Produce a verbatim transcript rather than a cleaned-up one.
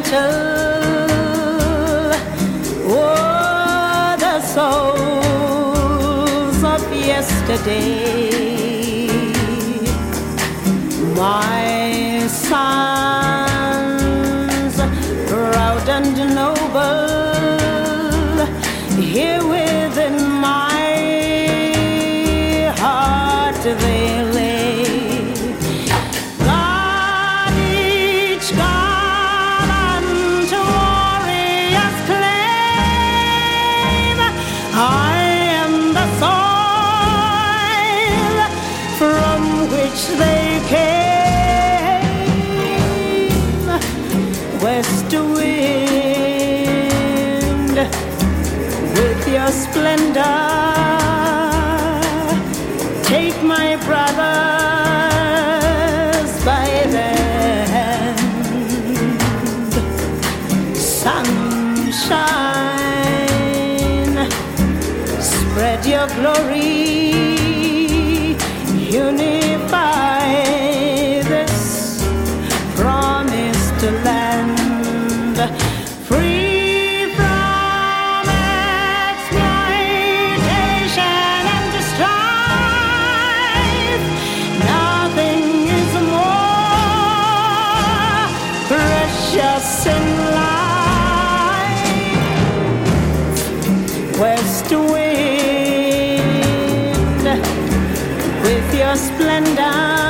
gentle. Oh, the souls of yesterday, my sons, proud and noble, here within my heart they lay. God, each gallant warrior's claim, I am the soil from which they came. West wind, with your splendor, take my brothers by the hand. Sunshine, spread your glory, unify this promised land. Free from exploitation and strife, nothing is more precious in life. West wind, with your splendor,